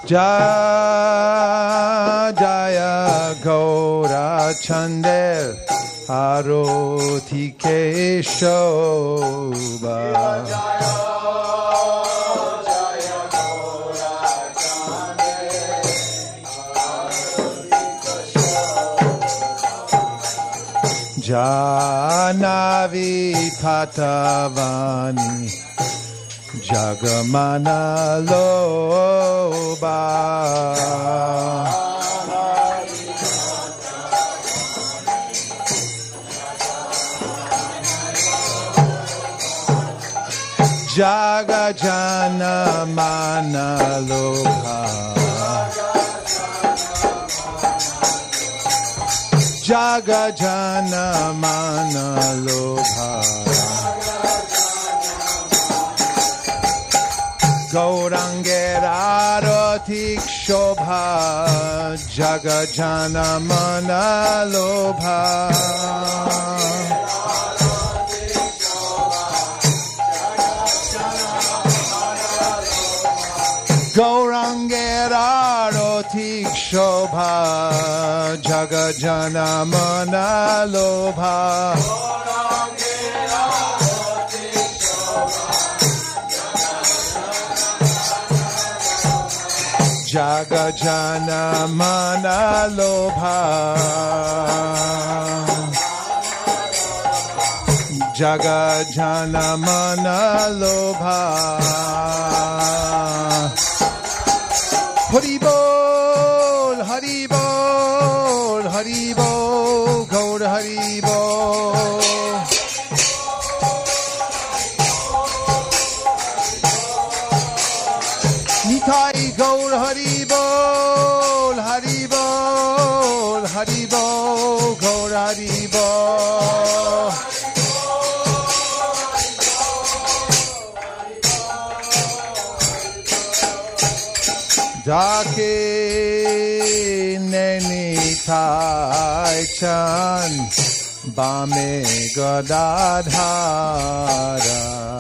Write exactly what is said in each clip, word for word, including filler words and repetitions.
Jaya Gaura Chandel Aroti Keshoba Janavi Tatavani Jagamana Loba Jagajana Mana Loba Jagajana Mana Loba Gaurangera Ratik Shobha Jagajana Mana Lobha Gaurangera Ratik Shobha Jagajana Mana Lobha Jagajana Mana Lobha Jagajana Mana Lobha Haribol Haribol Haribol Gaur Haribol Nitai Gaur Haribol, Haribol, Haribol, Gaur Haribol. Dake Neni Tai Chan Bame Gadadhara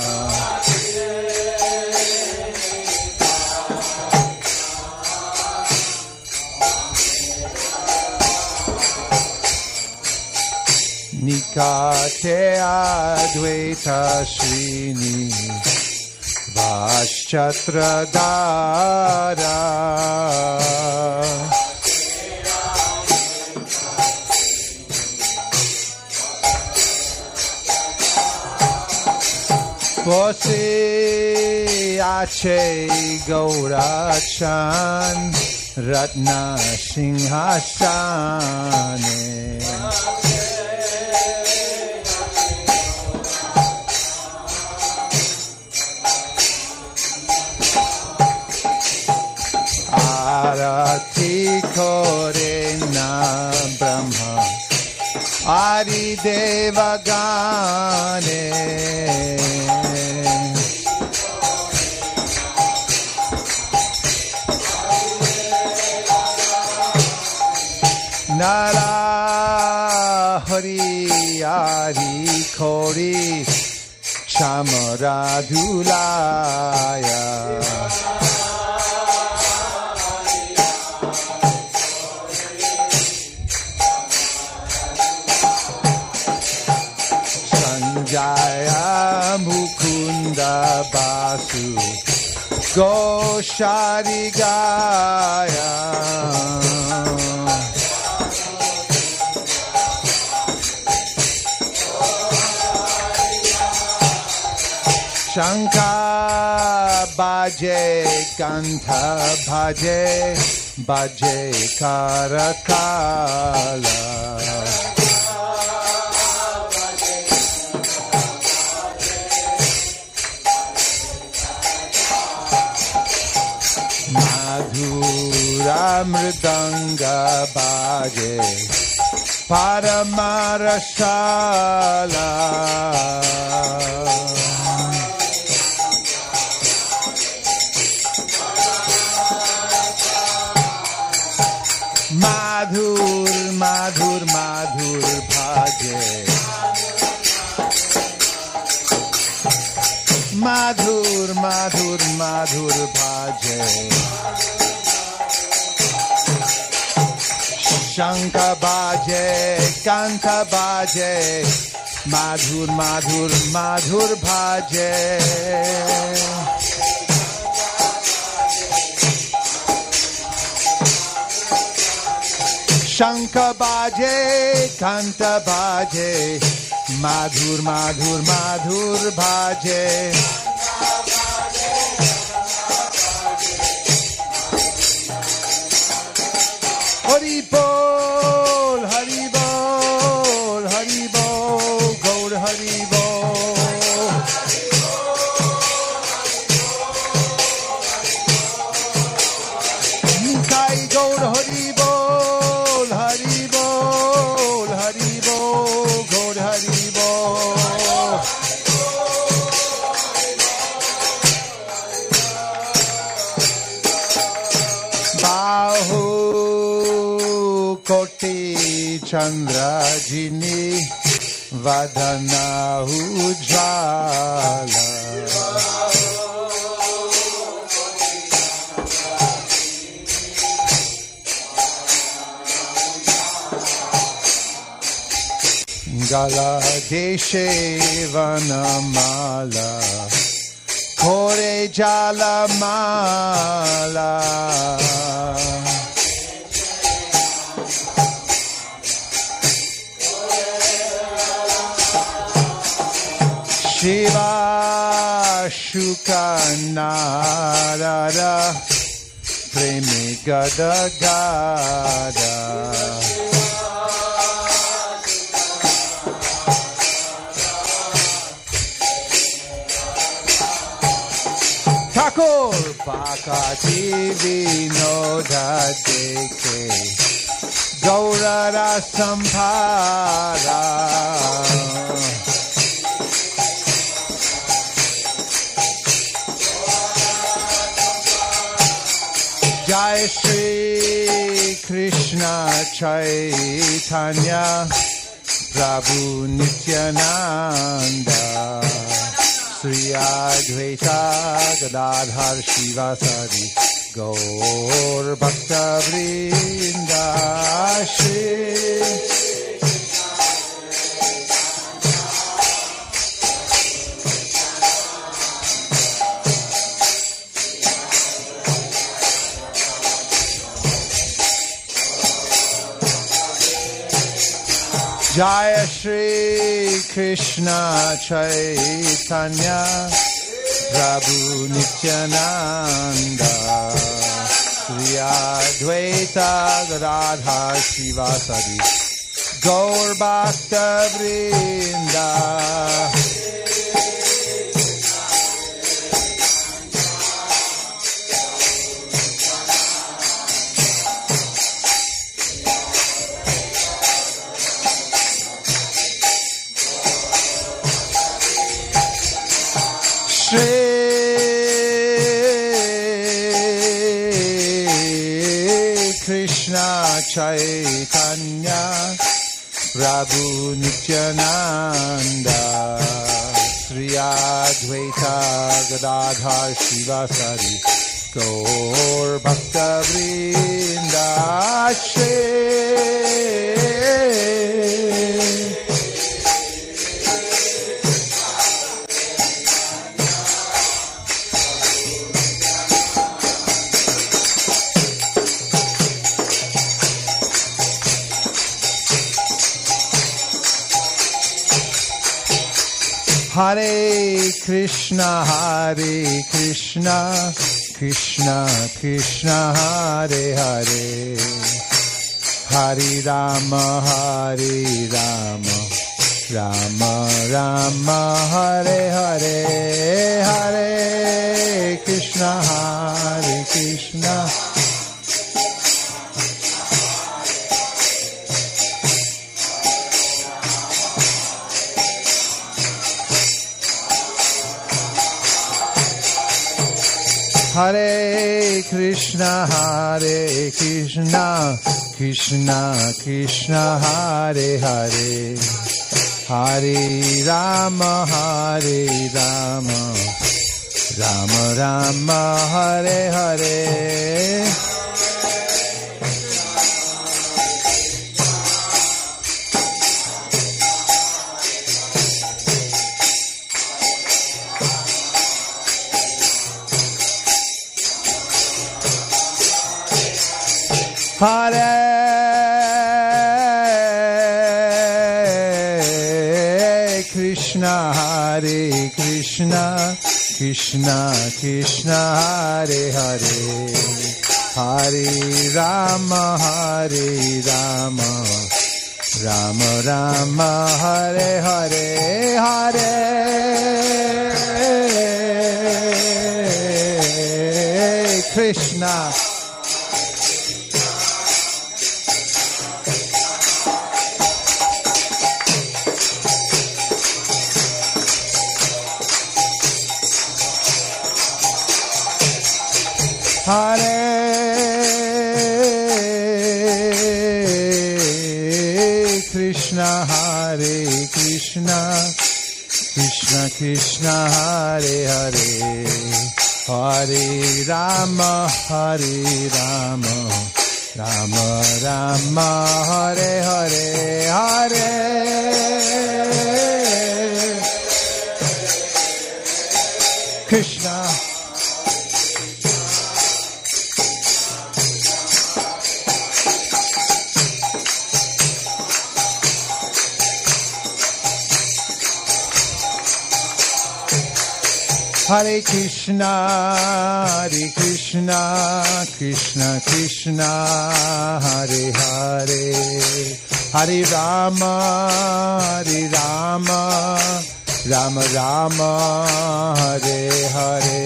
Nikate Advaita Srini Vaschatradara Vose Ache Gaurachan Ratna Singhasane Arati Kore Na Brahma Adi Deva Gane Nara Hari Ari Kori Chamara Dulaya Jaya Mukunda Basu Goshari Gaya Shankar Baje Kantha Bhaje Baje Karakala Madhuramridanga Baje Paramarasala Madhur, Madhur, Madhur Bhaje Madhur, Madhur, Madhur Bhaje शंख बाजे कंठ बाजे माधुर माधुर माधुर भाजे शंख बाजे कंठ बाजे माधुर माधुर माधुर भाजे हरि बोल हरि बोल हरि बोल गौर हरि बोल निताई गौर हरि बोल हरि बोल हरि बोल गौर हरि बोल बाहु कोटि चंद्र जिनी वदना उज्ज्वला गला देशे वनमाला खोरे जालमाला शिवा शुकनारा प्रेमी गदा गादा ठाकुर बाकाची विनोदा देखे गौरा संभारा जय श्री कृष्ण चैतन्य प्रभु नित्यानंद श्री अद्वैता गदाधर शिवासादि गौर भक्तवृंद श्री जय श्री कृष्ण चैतन्य प्रभु नित्यानंद श्री अद्वैता गदाधर शिवासादि गौर भक्तवृंद Shri Krishna Chaitanya Prabhu Nityananda Sri Advaita Gadadhar Shivasari Gaur Bhakta Vrinda Shri Hare Krishna, Hare Krishna, Krishna Krishna, Hare Hare, Hare Rama, Hare Rama, Rama Rama, Hare Hare, Hare Krishna, Hare Krishna. Hare Krishna, Hare Krishna, Krishna Krishna, Hare Hare, Hare Rama, Hare Rama, Rama Rama, Hare Hare. Hare Krishna, Hare Krishna, Krishna Krishna, Hare Hare, Hare Rama, Hare Rama, Rama Rama, Hare Hare, Hare Krishna. Hare Krishna, Hare Krishna, Krishna Krishna, Hare Hare, Hare Rama, Hare Rama, Rama Rama, Hare Hare, Hare Krishna. Hare Krishna, Hare Krishna, Krishna Krishna, Hare Hare, Hare Rama, Hare Rama, Rama Rama, Hare Hare.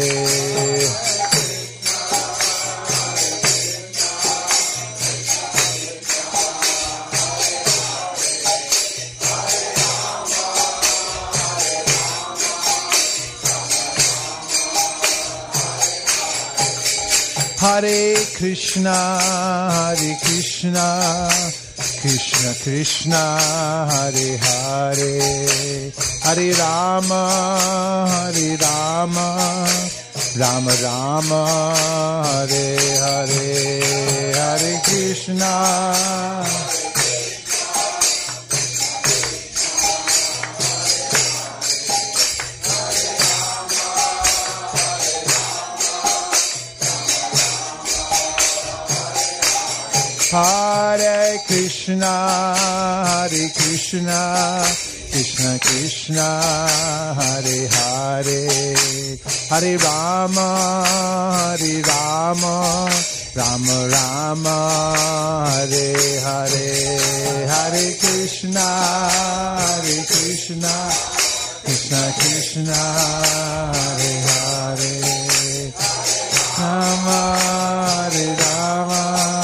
Hare Krishna, Hare Krishna, Krishna Krishna, Hare Hare, Hare Rama, Hare Rama, Rama Rama, Hare Hare, Hare Krishna. Hare Krishna, Hare Krishna, Krishna Krishna, Hare Hare, Hare Rama, Hare Rama, Rama Rama, Hare Hare, Hare Krishna, Hare Krishna, Krishna Krishna, Hare Hare, Rama, Hare Rama,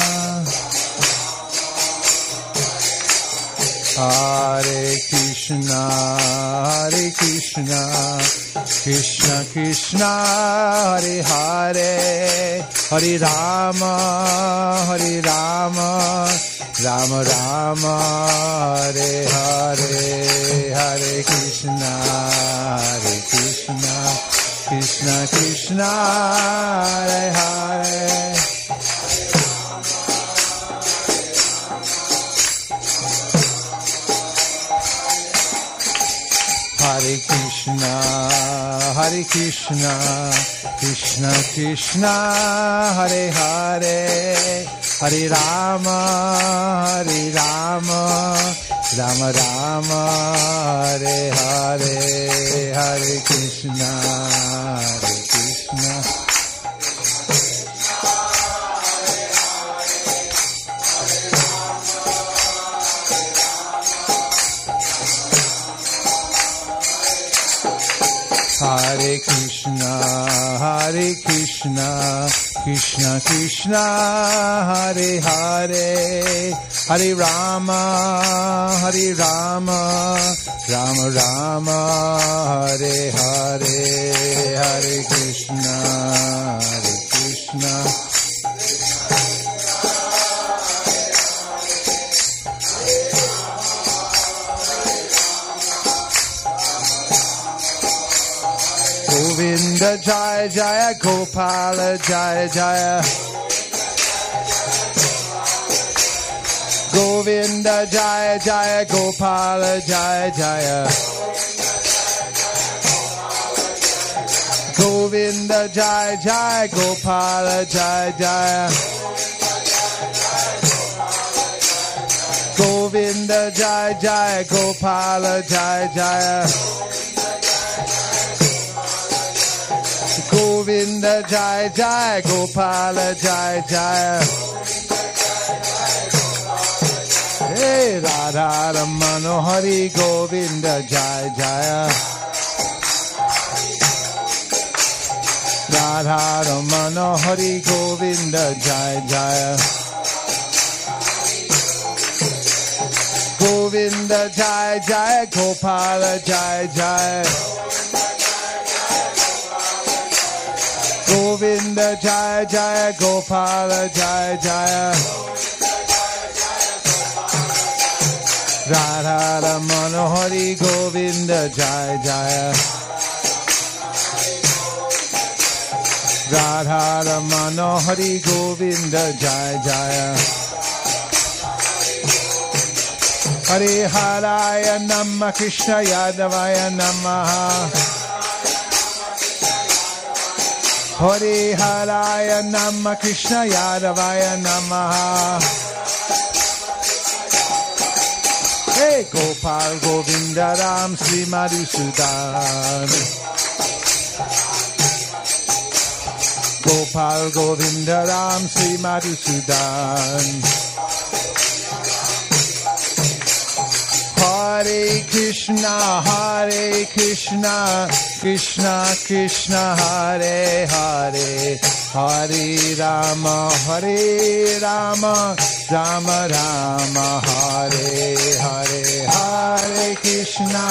Hare Krishna, Hare Krishna, Krishna Krishna, Hare Hare, Hare Rama, Hare Rama, Rama Rama, Hare Hare, Hare Krishna, Hare Krishna, Krishna Krishna, Hare Hare. Hare Krishna, Hare Krishna, Krishna Krishna, Hare Hare, Hare Rama, Hare Rama, Rama Rama, Hare Hare, Hare Krishna, Hare Krishna. Hare Krishna, Hare Krishna, Krishna Krishna, Hare Hare, Hare Rama, Hare Rama, Rama Rama, Hare Hare, Hare Krishna, Hare Krishna. Govinda Jaya Jaya, Gopala Jaya Jaya, Govinda Jaya Jaya, Gopala Jaya Jaya, Govinda Jaya Jaya, Gopala Jaya Jaya, Govinda Jai Jai Gopala Jai Jai Govinda Jai Jai Gopala Jai Jai Hey Radha Ramano Hari Govinda Jai Jai Radha Ramano Hari Govinda Jai Jai Govinda Jai Jai Gopala Jai Jai Govinda Jai Jai Gopala Jai Jai Radha Ramana Hari Govinda Jai Jai Radha Ramana Hari Govinda Jai Jai Hare Haraya Namah Krishna Yadavaya Namaha Hare Haraya Namah Krishna Yadavaya Namaha Hey Gopal Govinda Ram Sri Madhusudan Gopal Govinda Ram Sri Madhusudan Hare Krishna Hare Krishna Krishna Krishna Hare Hare Hare Rama Hare Rama Rama Rama Hare Hare Hare Krishna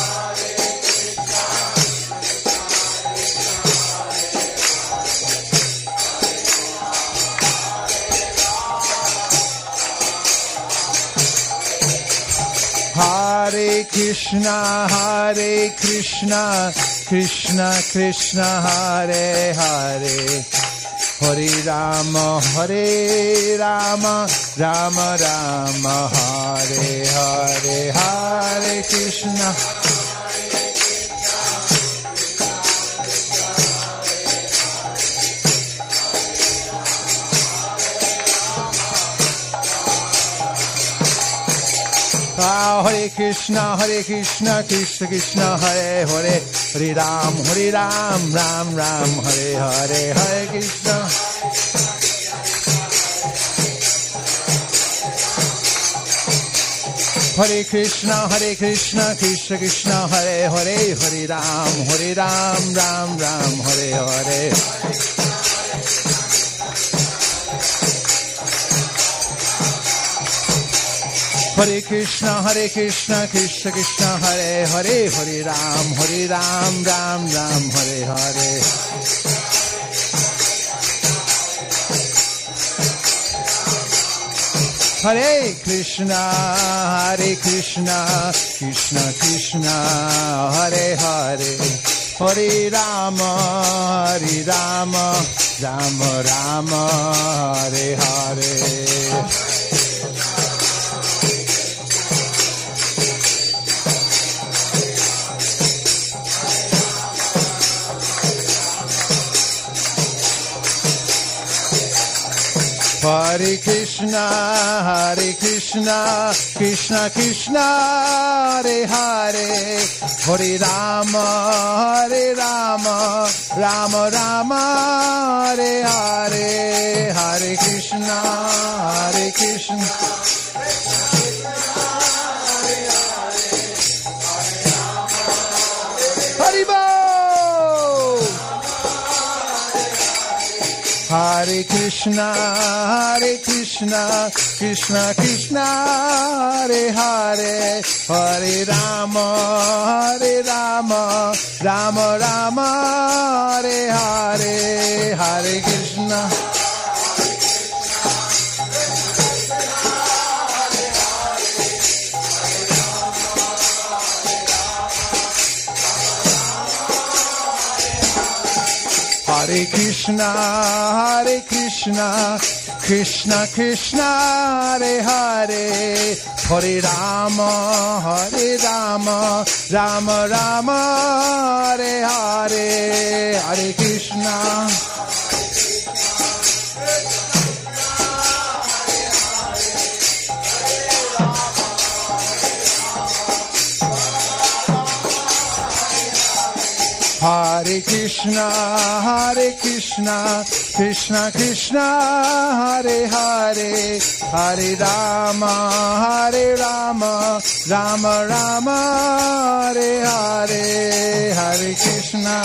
Hare Krishna Hare Krishna Krishna Krishna Hare Hare Hare Rama Hare Rama Rama Rama Hare Hare Hare Krishna Hare Krishna, Hare Krishna, Krishna Krishna, Hare Hare, Hare Ram, Hare Ram, Ram Ram, Hare Hare, Hare Krishna. Hare Krishna, Hare Krishna, Krishna Krishna, Hare Hare, Hare Ram, Hare Ram, Ram Ram, Hare Hare. Hare Krishna, Hare Krishna, Krishna Krishna, Hare Hare, Hare Ram, Hare Ram, Ram Ram, Hare Hare. Hare Krishna, Hare Krishna, Krishna Krishna, Hare Hare, Hare Rama, Hare Rama, Rama Rama, Hare Hare. Hare Krishna, Hare Krishna, Krishna Krishna, Hare Hare, Hare Rama, Hare Rama, Rama Rama, Hare Hare, Hare Krishna, Hare Krishna. Haribo! Hare Krishna, Hare Krishna, Krishna Krishna, Hare Hare, Hare Rama, Hare Rama, Rama Rama, Hare Hare, Hare Krishna. Hare Krishna, Hare Krishna, Krishna Krishna, Hare Hare, Hare Rama, Hare Rama, Rama Rama, Hare Hare, Hare Krishna. Hare Krishna, Hare Krishna, Krishna Krishna, Hare Hare, Hare Rama, Hare Rama, Rama Rama, Hare Hare, Hare Krishna.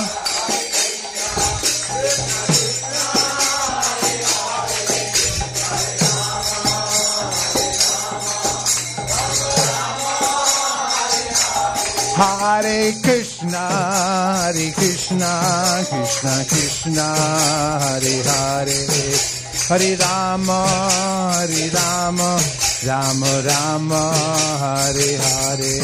Hare Krishna, Hare Krishna, Krishna Krishna, Hare Hare, Hare Rama, Hare Rama, Rama Rama, Hare Hare.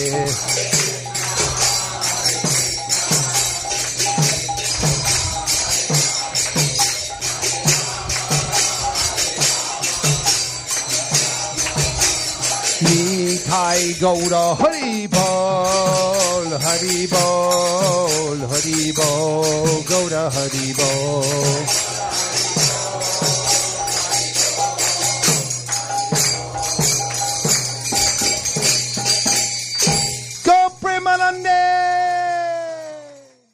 Nitai Gaura Hari Bol, Hari Bol, Hari Bol, Gaura Hari Bol.